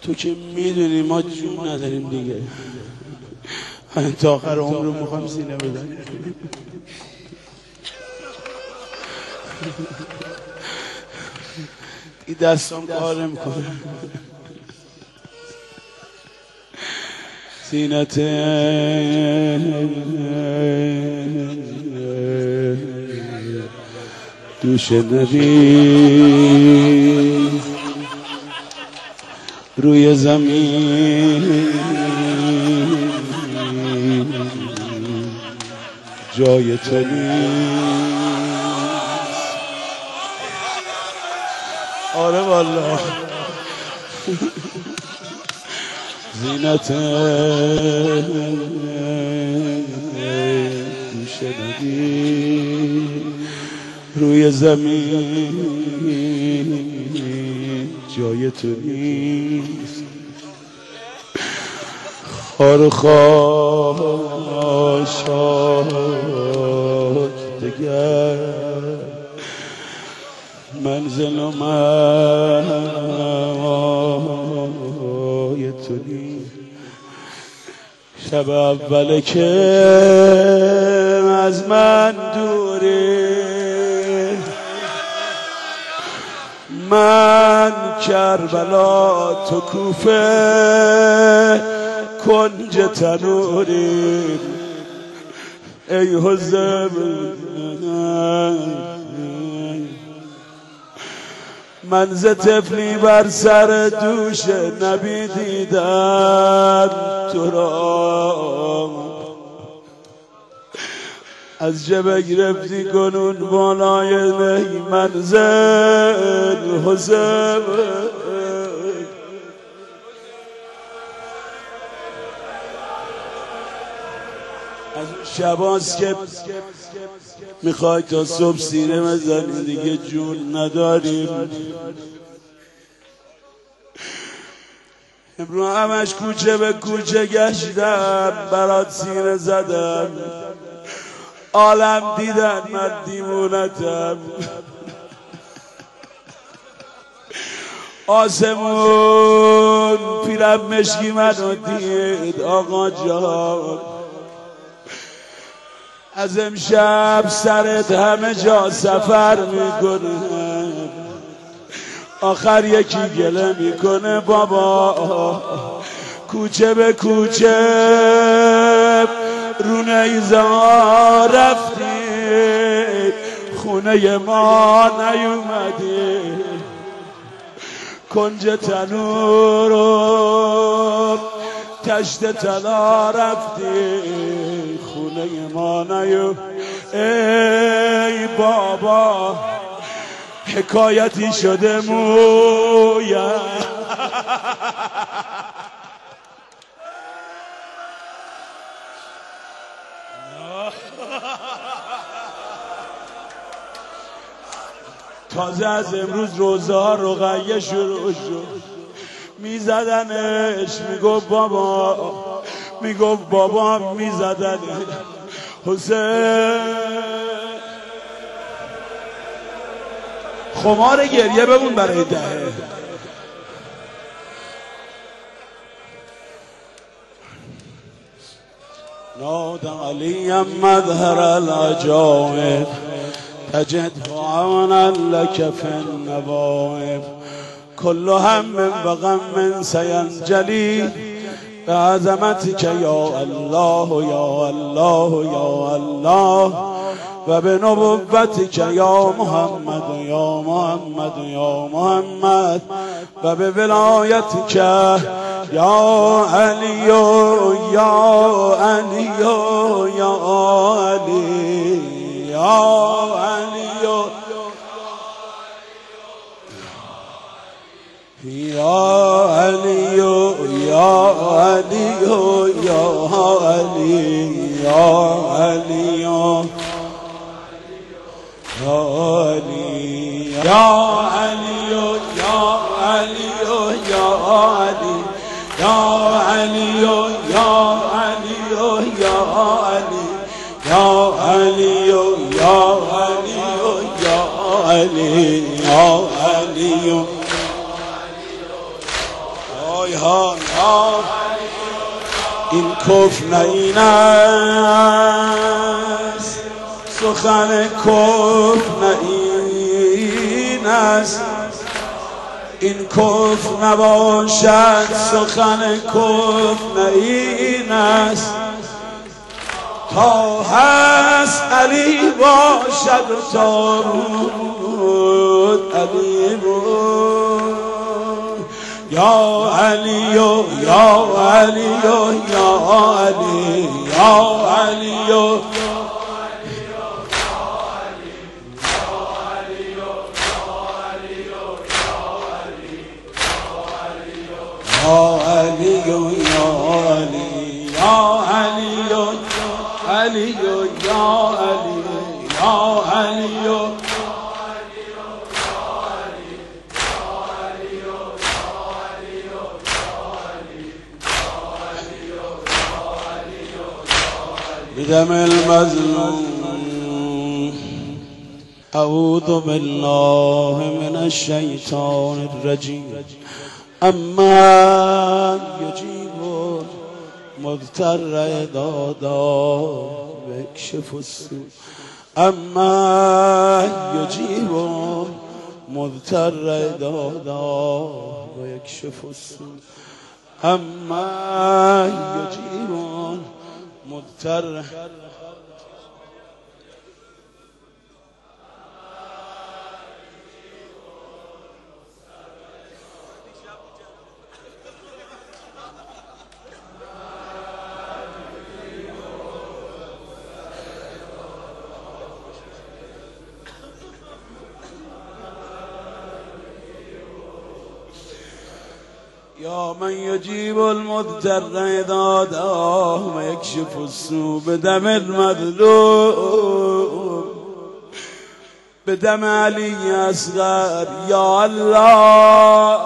تو که میدونی ما جون نداریم دیگه. تا آخر عمر رو میخوام سینه بزنیم. این دستم کار نمیکنه. زینت دوش نبی روی زمین جای تو نیست. آره والله. زینت دوش نبی روی زمین جای تو نیست. خار خاشاک دگر منزل و مأوای تو نیست. شب اول که از من دوری من کربلا تو کوفه کنج تنوری ای حزب من ز طفلی بر سر دوش نبی دیدم تو را از جبه گرفتی کنون بالای نهی منزل حزب از اون شباست که میخوای تا صبح سینه بزنی دیگه جون نداریم. امروز همش کوچه به کوچه گشتم برات سینه زدم عالم دیدن من دیوونتم. آسمون پیرم مشکی منو دید آقا جان از امشب سرت همه جا سفر میکنه آخر یکی گله میکنه بابا کوچه به کوچه رو نیزا رفتی خونه ما نیومدی کنج تنور و تشت طلا رفتی خونه ما ای بابا حکایتی شده مویم. تازه از امروز روزه ها رقیه شروع شد میزدنش میگفت بابا میزدنش حسین خمار گریه بمون برای دهه. نادى عليا مظهر العجائب تجده عونا لك في النوائب كل هم وغم سينجلي بعظمتك يا الله يا الله يا الله وبنبوتك يا محمد يا محمد يا محمد وبولايتك يا علي يا علي يا علي يا علي يا علي يا علي يا علي يا علي يا علي يا علي يا علي يا علي يا علي يا علي يا علي يا علي يا علي يا علي يا علي این کفر نه این است، سخن کفر نه این است، این کفر نباشد، سخن کفر نه این است. تا هست علی باشد و تا بود علی بود. یا علی یا علی یا علی یا علی یا بدم المظلوم اعوذ بالله من الشیطان الرجیم. اما یجیب مضطر اذا دعا و یکشف السوء. اما یجیب مضطر اذا دعا و یکشف السوء. اما یجیب مضطر یا من یجیب المضطر اذا دعاه و یکشف السوء. بدم المظلوم بدم علی اصغر یا الله.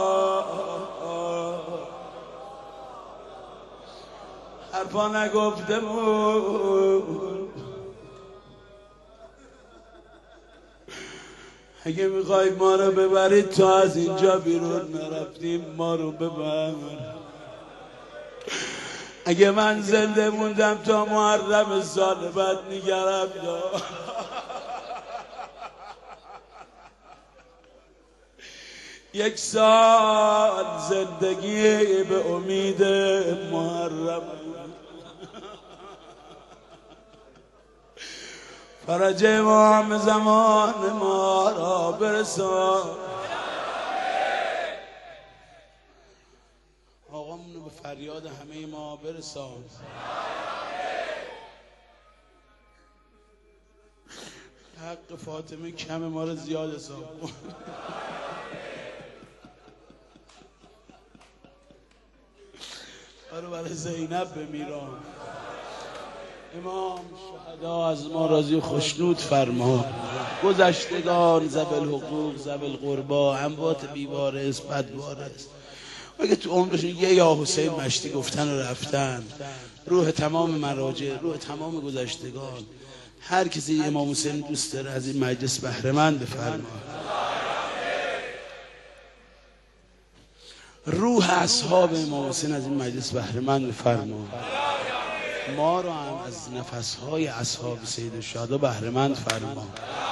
حرفا نگفته بود. اگه میخوای ما رو ببرید تا از اینجا بیرون نرفتیم ما رو ببر. اگه من زنده موندم تا محرم سال بعد نگرم دار. یک سال زندگی به امید محرم. فرج امام زمان ما را برسان. آقامونو به فریاد همه ما برسان. حق فاطمه کم ما رو زیاد حساب کن. برای زینب بمیران. امام شهدا از ما راضی خوشنود فرما. گذشتگان ذوی الحقوق ذوی القربا اموات بیوارث بدوارث اگه تو عمرشون یه یا حسین مشتی گفتن و رفتن، روح تمام مراجع، روح تمام گذشتگان، هر کسی امام حسین دوست داره از این مجلس بهره مند بفرما. روح اصحاب امام حسین از این مجلس بهره مند بفرما. ما رو هم از نفسهای اصحاب سید الشهدا بهره مند فرما.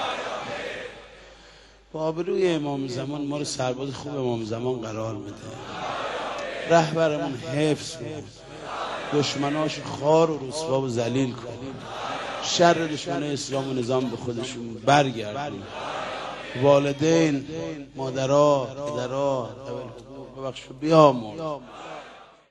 با آبروی امام زمان ما رو سرباز خوب امام زمان قرار بده. رهبرمون حفظ کن. دشمناش خار و رسوا و ذلیل کن. شر دشمن اسلام و نظام به خودشون برگردون. والدین، مادرها، پدرها، ببخش بیامرز.